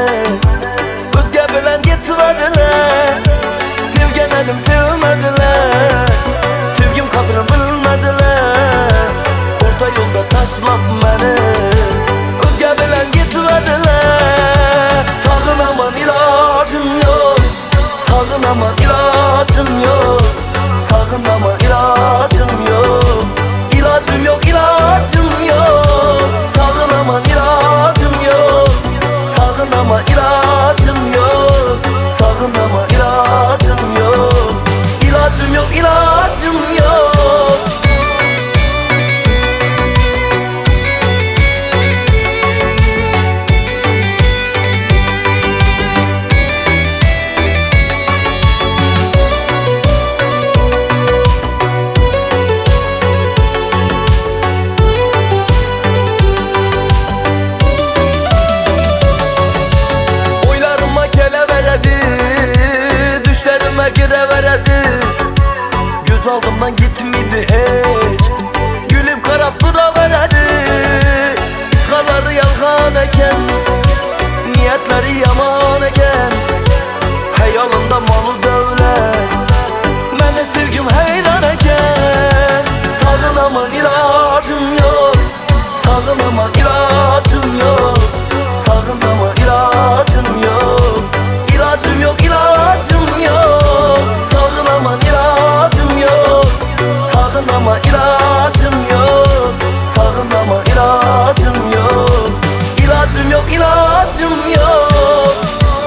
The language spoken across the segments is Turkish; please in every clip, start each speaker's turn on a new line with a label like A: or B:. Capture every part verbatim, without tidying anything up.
A: Özge bilen gitmediler. Sevgenedim sevmediler. Sevgim kadrini bilmediler. Orta yolda taşlap beni. Özge bilen gitmediler. Sağınaman ilacım yok. Sağınaman ilacım yok. Sağınaman ilacım yok. İlacım yok, ilacım yok. Sağınaman ilacım yok. Sağınaman ilacım yok. Sağınaman ilacım yok. İlacım yok, ilacım yok. Gire veredi. Göz aldımdan gitmedi hiç. Gülüp karap dura veredi. İskaları yalgan eken, niyetleri yaman eken. Hayalında malı devlet, mene sevgim heyran eken. Sağınaman ilacım yok. Sağınaman ilacım yok. Sağınaman ilacım yok. İlacım yok, ilacım yok. Sağınaman ilacım yok. Sağınaman ilacım yok. Sağınaman ilacım yok. İlacım yok, ilacım yok.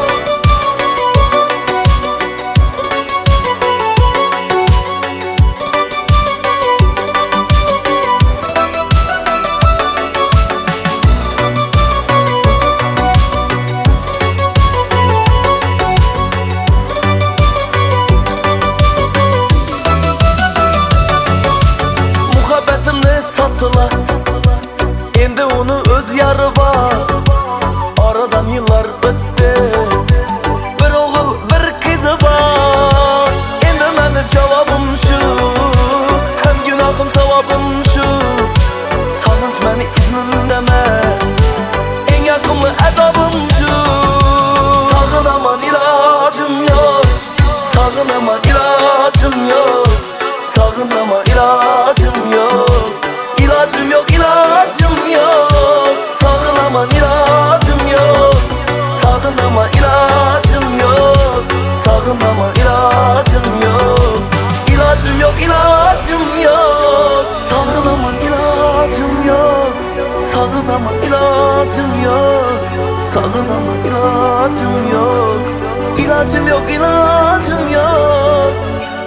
A: Sattılar, endi onu öz yarı var. Aradan yıllar öttü. Bir oğul bir kızı var. Endi meni cevabım şu, hem günahım sevabım şu. Sağınç meni iznim demez, en yakınlı azabım şu. Sağınaman ilacım yok. Sağınaman ilacım yok. Sağınaman ilacım yok. İlacım yok, ilacım yok. Sağınaman ilacım yok. Sağınaman ilacım yok. Sağınaman ilacım yok. İlacım yok, ilacım yok. Sağınaman ilacım yok. Sağınaman ilacım yok. Sağınaman ilacım yok. İlacım yok, ilacım yok.